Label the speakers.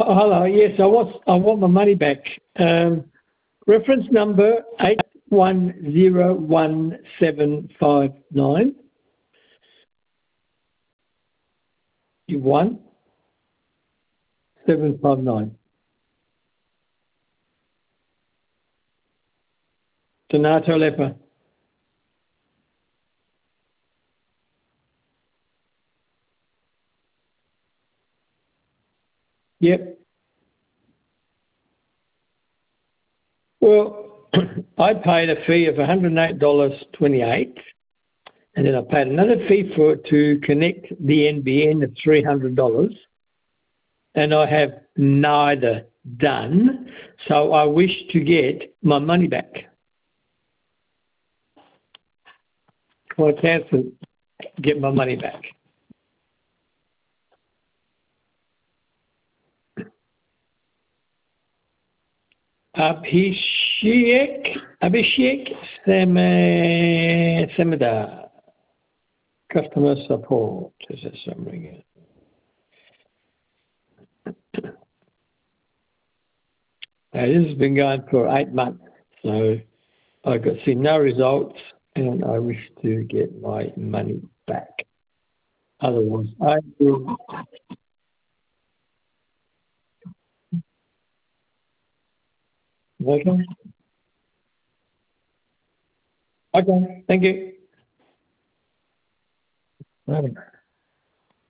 Speaker 1: Oh, hello. Yes, I want my money back. Reference number 810179. You won 759. Donato Lepa. Yep. Well, I paid a fee of $108.28, and then I paid another fee to connect the NBN of $300, and I have neither done, so I wish to get my money back. Can I cancel, get my money back? Abhishek Samada, customer support. Is that something? This has been going for 8 months, so I got see no results, and I wish to get my money back. Otherwise, I will. Okay. Okay. Thank you. Right.